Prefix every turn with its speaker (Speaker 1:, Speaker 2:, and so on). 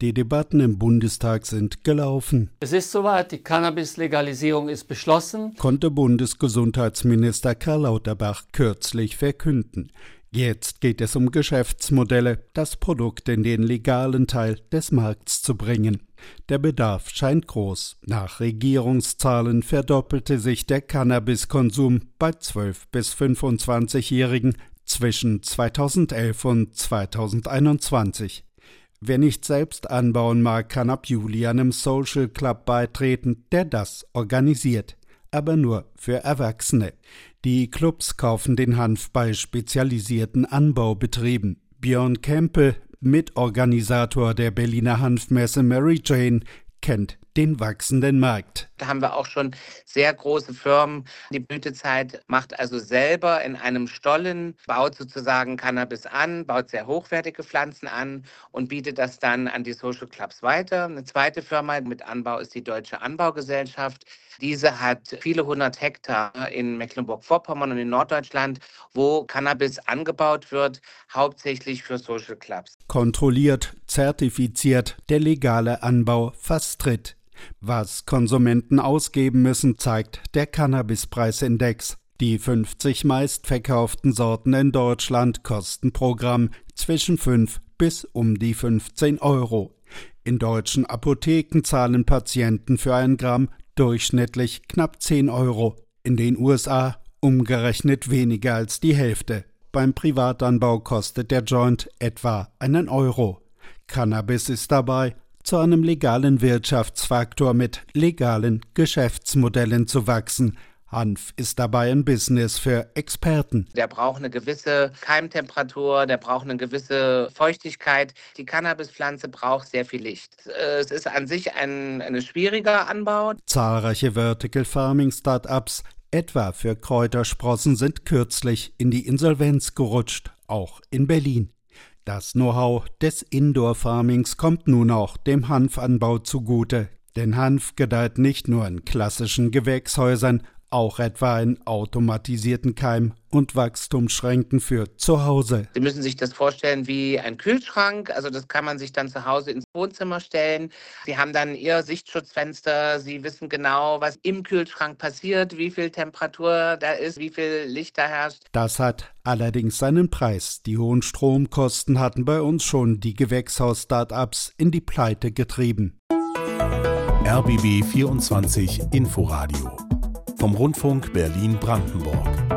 Speaker 1: Die Debatten im Bundestag sind gelaufen.
Speaker 2: Es ist soweit, die Cannabis-Legalisierung ist beschlossen,
Speaker 1: Konnte Bundesgesundheitsminister Karl Lauterbach kürzlich verkünden. Jetzt geht es um Geschäftsmodelle, das Produkt in den legalen Teil des Markts zu bringen. Der Bedarf scheint groß. Nach Regierungszahlen verdoppelte sich der Cannabiskonsum bei 12- bis 25-Jährigen zwischen 2011 und 2021. Wer nicht selbst anbauen mag, kann ab Juli einem Social Club beitreten, der das organisiert. Aber nur für Erwachsene. Die Clubs kaufen den Hanf bei spezialisierten Anbaubetrieben. Björn Kempel, Mitorganisator der Berliner Hanfmesse Mary Jane, kennt den wachsenden Markt.
Speaker 3: Da haben wir auch schon sehr große Firmen. Die Blütezeit macht also selber in einem Stollen, baut sozusagen Cannabis an, baut sehr hochwertige Pflanzen an und bietet das dann an die Social Clubs weiter. Eine zweite Firma mit Anbau ist die Deutsche Anbaugesellschaft. Diese hat viele 100 Hektar in Mecklenburg-Vorpommern und in Norddeutschland, wo Cannabis angebaut wird, hauptsächlich für Social Clubs.
Speaker 1: Kontrolliert, zertifiziert, der legale Anbau fast tritt. Was Konsumenten ausgeben müssen, zeigt der Cannabispreisindex. Die 50 meistverkauften Sorten in Deutschland kosten pro Gramm zwischen 5 bis um die 15 Euro. In deutschen Apotheken zahlen Patienten für ein Gramm durchschnittlich knapp 10 Euro. In den USA umgerechnet weniger als die Hälfte. Beim Privatanbau kostet der Joint etwa einen Euro. Cannabis ist dabei zu einem legalen Wirtschaftsfaktor mit legalen Geschäftsmodellen zu wachsen. Hanf ist dabei ein Business für Experten.
Speaker 3: Der braucht eine gewisse Keimtemperatur, der braucht eine gewisse Feuchtigkeit. Die Cannabispflanze braucht sehr viel Licht. Es ist an sich ein schwieriger Anbau.
Speaker 1: Zahlreiche Vertical Farming Startups, etwa für Kräutersprossen, sind kürzlich in die Insolvenz gerutscht, auch in Berlin. Das Know-how des Indoor-Farmings kommt nun auch dem Hanfanbau zugute. Denn Hanf gedeiht nicht nur in klassischen Gewächshäusern, auch etwa in automatisierten Keim- und Wachstumsschränken für zu Hause.
Speaker 3: Sie müssen sich das vorstellen wie ein Kühlschrank. Also das kann man sich dann zu Hause ins Wohnzimmer stellen. Sie haben dann Ihr Sichtschutzfenster. Sie wissen genau, was im Kühlschrank passiert, wie viel Temperatur da ist, wie viel Licht da herrscht.
Speaker 1: Das hat allerdings seinen Preis. Die hohen Stromkosten hatten bei uns schon die Gewächshaus-Startups in die Pleite getrieben.
Speaker 4: RBB 24 Inforadio vom Rundfunk Berlin-Brandenburg.